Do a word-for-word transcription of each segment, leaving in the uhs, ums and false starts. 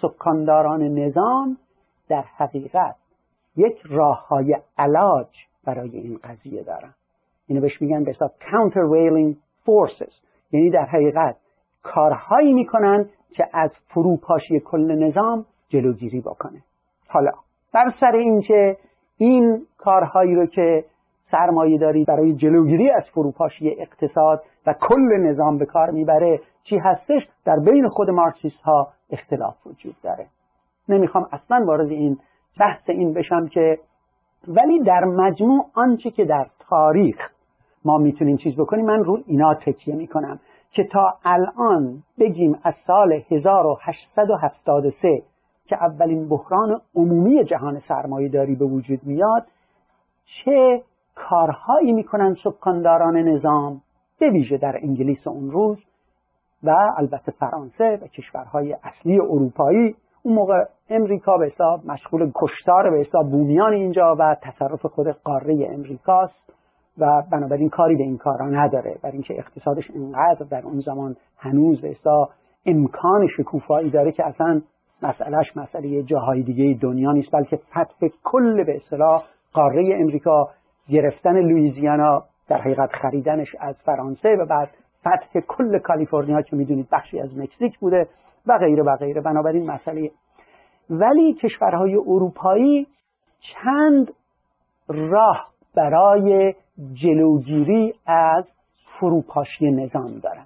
سکانداران نظام در حقیقت یک راههای علاج برای این قضیه دارن. اینو بهش میگن به حساب countervailing forces، یعنی در حقیقت کارهایی میکنن که از فروپاشی کل نظام جلوگیری بکنه. حالا بر سر این که این کارهایی رو که سرمایه داری برای جلوگیری از فروپاشی اقتصاد و کل نظام به کار میبره چی هستش، در بین خود مارکسیست ها اختلاف وجود داره. نمیخوام اصلا وارد این بحث این بشم که، ولی در مجموع آنچه که در تاریخ ما میتونیم چیز بکنیم، من رو اینا تکیه میکنم که تا الان بگیم از سال هزار و هشتصد و هفتاد و سه که اولین بحران عمومی جهان سرمایه داری به وجود میاد، چه کارهایی میکنن سکانداران نظام، به ویژه در انگلیس اون روز و البته فرانسه و کشورهای اصلی اروپایی. اون موقع امریکا به حساب مشغول کشتار به حساب بومیان اینجا و تصرف خود قاره امریکاست و بنابراین کاری به این کارا نداره، برای اینکه اقتصادش اینقدر در اون زمان هنوز به حساب امکان شکوفایی داره که اصلا مسئلهش مسئله جاهای دیگه دنیا نیست، بلکه فتح کل به اصطلاح قاره امریکا، گرفتن لوئیزیانا، در حقیقت خریدنش از فرانسه و بعد فتح کل کالیفرنیا که میدونید بخشی از مکزیک بوده و غیره و غیره. بنابراین مسئله، ولی کشورهای اروپایی چند راه برای جلوگیری از فروپاشی نظام دارن.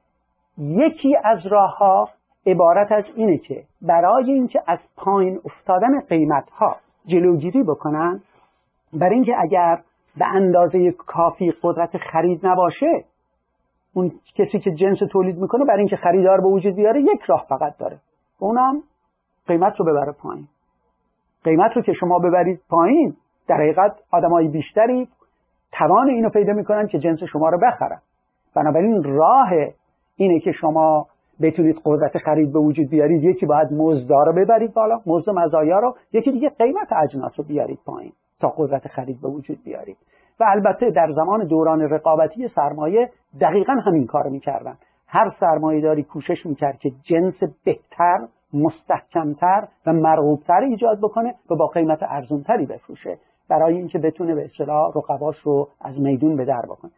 یکی از راهها عبارت از اینه که برای اینکه از پایین افتادن قیمت‌ها جلوگیری بکنن، برای اینکه اگر به اندازه کافی قدرت خرید نباشه، اون کسی که جنس تولید میکنه برای اینکه خریدار به وجود بیاره یک راه فقط داره، اونم قیمت رو ببره پایین. قیمت رو که شما ببرید پایین، در حقیقت آدمای بیشتری توان اینو پیدا میکنن که جنس شما رو بخرن. بنابراین راه اینه که شما بتونید قدرت خرید به وجود بیارید، یکی باید مزد رو ببرید بالا، مزد مزایا رو، یکی دیگه قیمت اجناس رو بیارید پایین تا قدرت خرید به وجود بیارید. و البته در زمان دوران رقابتی سرمایه دقیقاً همین کار میکردن. هر سرمایه‌داری کوشش میکرد که جنس بهتر، مستحکمتر و مرغوبتر ایجاد بکنه و با قیمت ارزانتری بفروشه، برای اینکه بتونه به اصطلاح رقباش رو از میدون به در بکنه.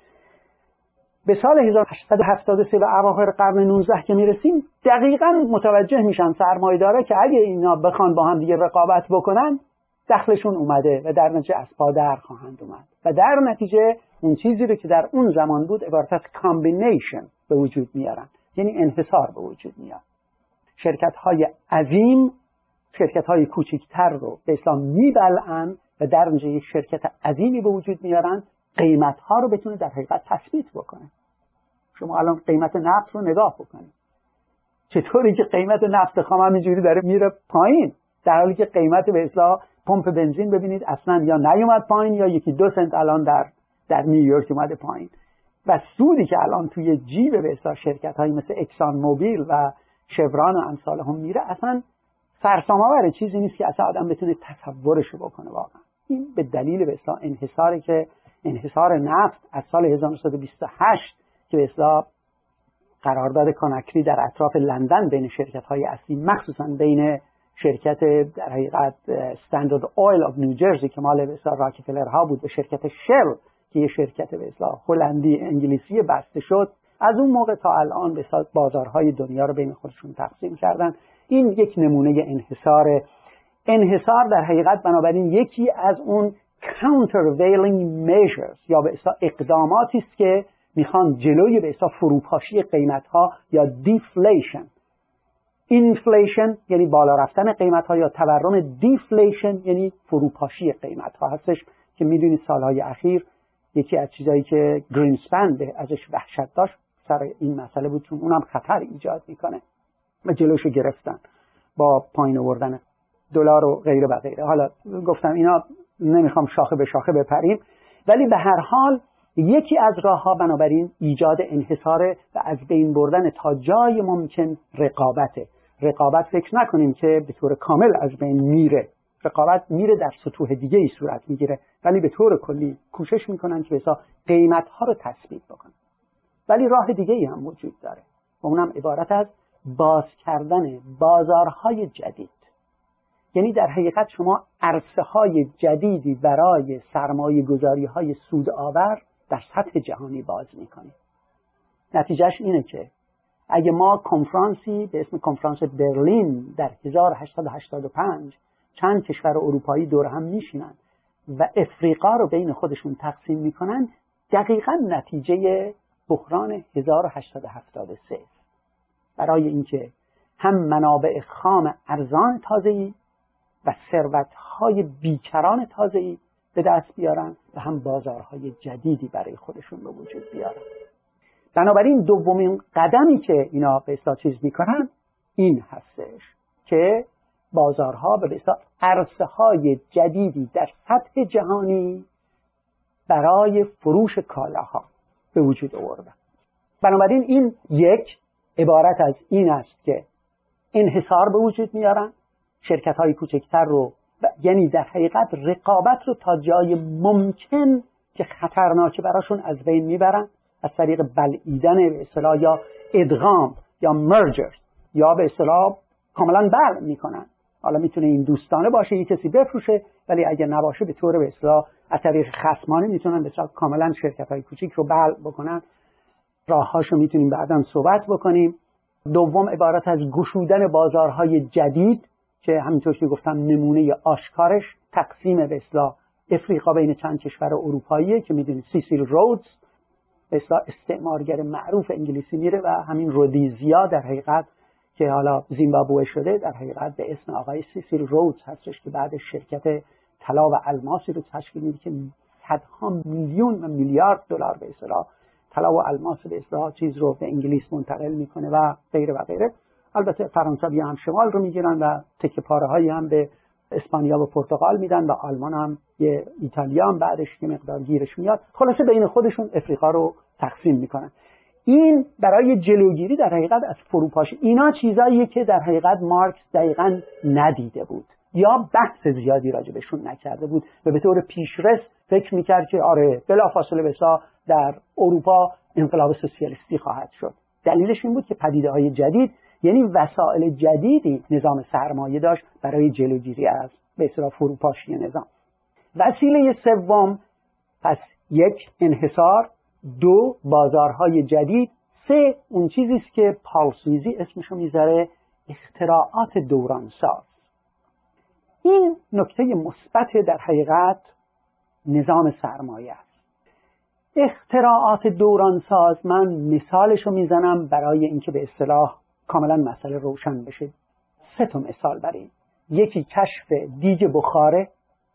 به سال هزار و هشتصد و هفتاد و سه و اواخر قرن نوزده که میرسیم، دقیقاً متوجه میشن سرمایه‌دارا که اگه اینا بخوان با هم دیگه رقابت بکنن، دخلشون اومده و در نتیجه از پا در خواهند اومد و در نتیجه اون چیزی رو که در اون زمان بود عبارت از کامبینیشن به وجود میارن، یعنی انحصار به وجود میاد. شرکت‌های عظیم شرکت‌های کوچکتر رو به اسلام میبلعن و در نتیجه یک شرکت عظیمی به وجود میارن، قیمت‌ها رو بتونه در حقیقت تثبیت بکنه. شما الان قیمت نفت رو نگاه بکنید، چطوری که قیمت نفت خام همینجوری داره میره پایین، در حالی که قیمت به اصطلاح پمپ بنزین ببینید اصلا یا نیومد پایین یا یکی دو سنت الان در در نیویورک اومده پایین. و سودی که الان توی جیب به اصطلاح شرکت‌های مثل اکسان موبیل و شوران و امثال هم میره، اصلا فرسام‌آور چیزی نیست که اصلا آدم بتونه تصورش بکنه واقعا. این به دلیل به اصطلاح انحصاری که انحصار نفت از سال هزار و نهصد و بیست و هشت که به اصطلاح قرارداد کاناکری در اطراف لندن بین شرکت‌های اصلی، مخصوصا بین شرکت در حقیقت استاندارد اویل آف نیوجرسی که مال به اصطلاح راکفلر ها بود و شرکت شل که یه شرکت به اصطلاح هلندی انگلیسی بسته شد، از اون موقع تا الان به اصطلاح بازارهای دنیا رو بین خودشون تقسیم کردن. این یک نمونه انحصار انحصار در حقیقت بنابراین یکی از اون countervailing measures یا به اصطلاح اقداماتی است که میخوان جلوی به اصطلاح فروپاشی قیمت‌ها یا deflation، inflation یعنی بالا رفتن قیمت‌ها یا تورم، deflation یعنی فروپاشی قیمت‌ها هستش که میدونید سالهای اخیر یکی از چیزایی که گرینسپن به ازش وحشت داشت سر این مسئله بود، چون اونم خطر ایجاد میکنه و جلوشو گرفتن با پایین آوردن دلار و غیره و غیره. حالا گفتم اینا نمیخوام شاخه به شاخه بپریم، ولی به هر حال یکی از راه‌ها بنابراین ایجاد انحصار و از بین بردن تا جای ممکن رقابته. رقابت فکر نکنیم که به طور کامل از بین میره، رقابت میره در سطوح دیگه ای صورت میگیره، ولی به طور کلی کوشش میکنن که بسا قیمت‌ها رو تثبیت بکنن. ولی راه دیگه ای هم وجود داره و اونم عبارت از باز کردن بازارهای جدید. یعنی در حقیقت شما عرصه های جدیدی برای سرمایه گذاری های سودآور در سطح جهانی باز میکنید. نتیجهش اینه که اگه ما کنفرانسی به اسم کنفرانس برلین در هزار و هشتصد و هشتاد و پنج چند کشور اروپایی دور هم میشینن و افریقا رو بین خودشون تقسیم میکنن، دقیقاً نتیجه بحران هزار و هشتصد و هفتاد و سه برای اینکه هم منابع خام ارزان تازه‌ای و ثروت‌های بیکران تازه‌ای به دست بیارن و هم بازارهای جدیدی برای خودشون به وجود بیارن. بنابراین دومین قدمی که اینا به اصطلاح چیز میکنن این هستش که بازارها به اصطلاح عرصه‌های جدیدی در سطح جهانی برای فروش کالاها به وجود آوردن. بنابراین این یک عبارت از این است که انحصار به وجود میارن، شرکت‌های کوچکتر رو، یعنی در حقیقت رقابت رو تا جای ممکن که خطرناکه براشون از بین میبرن، از طریق بلعیدن به اصطلاح یا ادغام یا مرجر یا به اصطلاح کاملا بلع میکنن. حالا میتونه این دوستانه باشه، یک کسی بفروشه، ولی اگه نباشه به طور به اصطلاح از طریق خصمانه میتونن به اصطلاح کاملا شرکت‌های کوچیک رو بلع بکنن. راه‌هاشو میتونیم بعداً صحبت بکنیم. دوم عبارت از گشودن بازارهای جدید که همینطور که گفتم نمونه آشکارش تقسیم به اصطلاح افریقا بین چند کشور اروپاییه که میدونید سیسیل رودز به اصطلاح استعمارگر معروف انگلیسی میره و همین رودیزیا در حقیقت که حالا زیمبابوه شده در حقیقت به اسم آقای سیسیل رودز هستش که بعد شرکت طلا و الماسی رو تشکیل میده که صدها میلیون و میلیارد دلار به اصطلاح طلا و الماس به اصطلاح چیز رو به انگلیس منتقل میکنه و غیره و غیره. البته فرانسوی هم شمال رو میگیرن و تکه پاره هایی هم به اسپانیا و پرتغال میدن و آلمان هم یه ایتالیا هم بعدش یه مقدار گیرش میاد. خلاصه بین خودشون افریقا رو تقسیم میکنن. این برای جلوگیری در حقیقت از فروپاشی. اینا چیزاییه که در حقیقت مارکس دقیقاً ندیده بود یا بحث زیادی راجبشون نکرده بود و به طور پیشرس فکر میکرد که آره بلافاصله بسا در اروپا انقلاب سوسیالیستی خواهد شد. دلیلش این بود که پدیده‌های جدید یعنی وسایل جدیدی نظام سرمایه داشت برای جلوگیری از به اصطلاح فروپاشی نظام. وسیله سوم پس یک انحصار، دو بازارهای جدید، سه اون چیزی است که پال سویزی اسمشو میذاره اختراعات دورانساز. این نکته مثبت در حقیقت نظام سرمایه است. اختراعات دورانساز من مثالشو میزنم برای اینکه به اصطلاح کاملا مسئله روشن بشه. سه تا مثال بریم. یکی کشف دیگ بخاره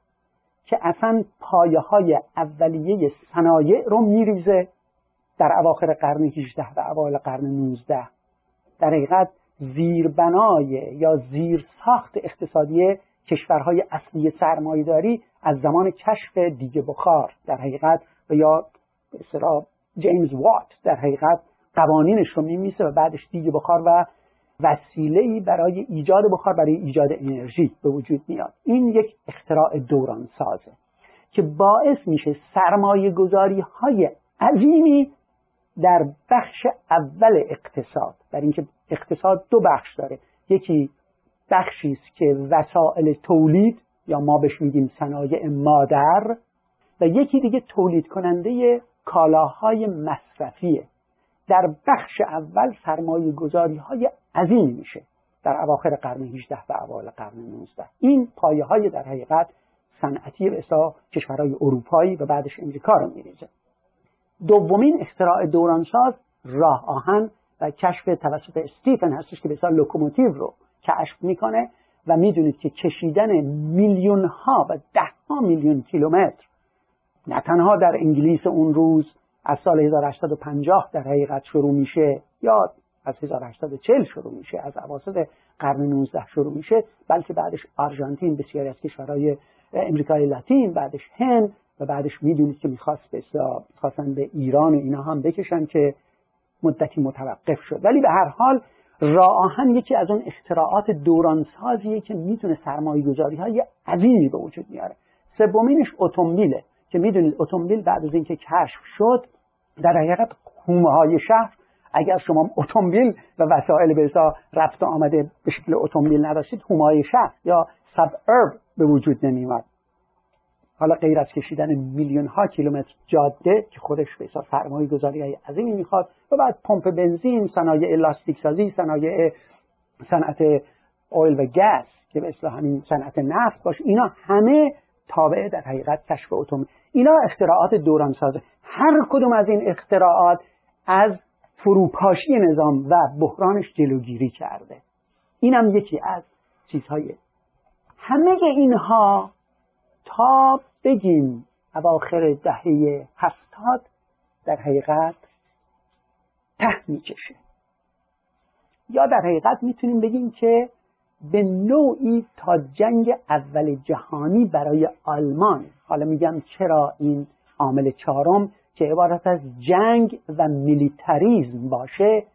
که اصلا پایه های اولیه صنایع رو میریزه در اواخر قرن هجدهم و اوایل قرن نوزدهم. در حقیقت زیربنای یا زیر ساخت اقتصادی کشورهای اصلی سرمایه‌داری از زمان کشف دیگ بخار در حقیقت و یا به اصطلاح جیمز وات در حقیقت قوانینش رو میمیسه و بعدش دیگ بخار و وسیله‌ای برای ایجاد بخار برای ایجاد انرژی به وجود میاد. این یک اختراع دوران سازه که باعث میشه سرمایه گذاری های عظیمی در بخش اول اقتصاد، در اینکه اقتصاد دو بخش داره، یکی بخشی است که وسایل تولید یا ما بهش میگیم صنایع مادر و یکی دیگه تولید کننده کالاهای مصرفیه. در بخش اول سرمایه گذاری های عظیم میشه در اواخر قرن هجدهم و اوایل قرن نوزدهم. این پایه های در حقیقت صنعتی به اصطلاح کشورهای اروپایی و بعدش امریکا رو میریزه. دومین اختراع دورانساز راه آهن و کشف توسط استیفن هستش که به اصطلاح لوکوموتیو رو کشف میکنه و میدونید که کشیدن میلیون ها و ده ها میلیون کیلومتر نه تنها در انگلیس اون روز از سال هزار و هشتصد و پنجاه در حقیقت شروع میشه یا از هزار و هشتصد و چهل شروع میشه، از اواسط قرن نوزدهم شروع میشه، بلکه بعدش آرژانتین، بسیاری از کشورهای امریکای لاتین، بعدش هند و بعدش میدونید که میخواست به اصطلاح میخواستن به ایران و اینا هم بکشن که مدتی متوقف شد. ولی به هر حال راه آهن یکی از اون اختراعات دورانسازیه که میتونه سرمایه گذاری های عظیمی به وجود میاره. سومینش اتومبیله که میدونید اتومبیل بعد از اینکه کشف شد در حقیقت حومه های شهر اگر شما اتومبیل و وسایل به اصطلاح رفت و آمده به شکل اتومبیل نداشتید، همای شهر یا سب‌ارب به وجود نمی‌آمد. حالا غیر از کشیدن میلیون ها کیلومتر جاده که خودش به اصطلاح سرمایه‌گذاری‌های عظیمی می‌خواد و بعد پمپ بنزین، صنایع لاستیک سازی، صنایع صنعت اویل و گاز که به اصطلاح همین صنعت نفت باشه، اینا همه تابع در حقیقت کشف اتومبیل. اینا اختراعات دورانسازه. هر کدوم از این اختراعات از فروپاشی نظام و بحرانش جلوگیری کرده. اینم یکی از چیزهای. همه اینها تا بگیم اواخر دهه هفتاد در حقیقت ته میکشه، یا در حقیقت میتونیم بگیم که به نوعی تا جنگ اول جهانی برای آلمان، حالا میگم چرا این عامل چهارم که عبارت از جنگ و میلیتاریزم باشه،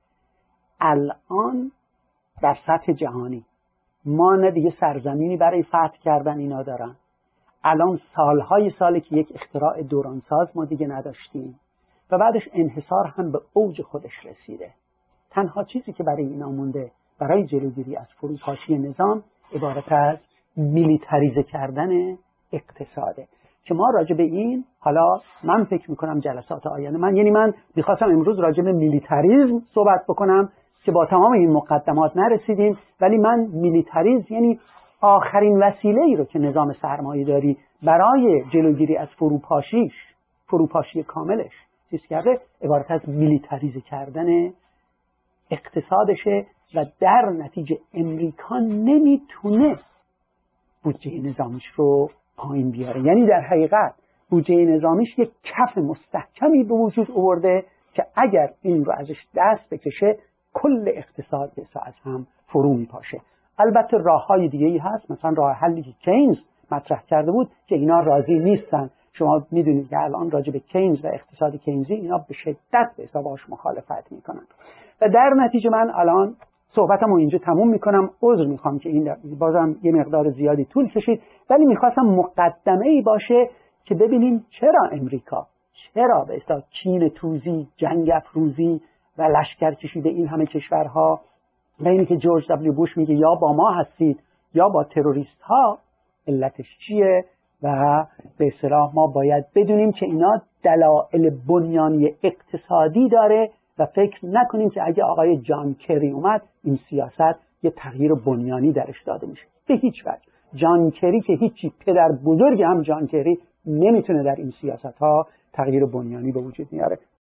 الان در سطح جهانی ما نه دیگه سرزمینی برای فتح کردن اینا دارن. الان سالهای ساله که یک اختراع دورانساز ما دیگه نداشتیم و بعدش انحصار هم به اوج خودش رسیده. تنها چیزی که برای اینا مونده برای جلوگیری از فروپاشی نظام عبارت از میلیتاریزه کردن اقتصاده که ما راجع به این، حالا من فکر میکنم جلسات آینده، من یعنی من میخواستم امروز راجع به میلیتاریزم صحبت بکنم که با تمام این مقدمات نرسیدیم، ولی من میلیتاریزم یعنی آخرین وسیله ای رو که نظام سرمایه‌داری برای جلوگیری از فروپاشیش فروپاشی کاملش چیز کرده، عبارت از میلیتاریزه کردن اقتصادشه و در نتیجه امریکا نمیتونه بودجه نظامیش رو پایین بیاره. یعنی در حقیقت بودجه نظامیش یک کف مستحکمی به وجود آورده که اگر این رو ازش دست بکشه کل اقتصاد بسا از هم فرو میپاشه. البته راه‌های دیگه‌ای هست، مثلا راه حلی که کینز مطرح کرده بود که اینا راضی نیستن. شما میدونید که الان راجع به کینز و اقتصاد کینزی اینا به شدت به حساب باش مخالفت میکنن و در نتیجه من الان صحبتمو اینجا تموم میکنم. عذر میخوام که این بازم یه مقدار زیادی طول کشید، ولی میخواستم مقدمه‌ای باشه که ببینیم چرا امریکا، چرا به اصطلاح کین توزی، جنگ افروزی و لشکرکشی به این همه کشورها و اینی که جورج دبلیو بوش میگه یا با ما هستید یا با تروریست ها، علتش چیه؟ و به اصطلاح ما باید بدونیم که اینا دلایل بنیانی اقتصادی داره و فکر نکنیم که اگه آقای جان کری اومد این سیاست یه تغییر بنیانی درش داده میشه. به هیچ وجه. جان کری که هیچی، پدر بزرگ هم جان کری نمیتونه در این سیاست ها تغییر بنیانی به وجود میاره.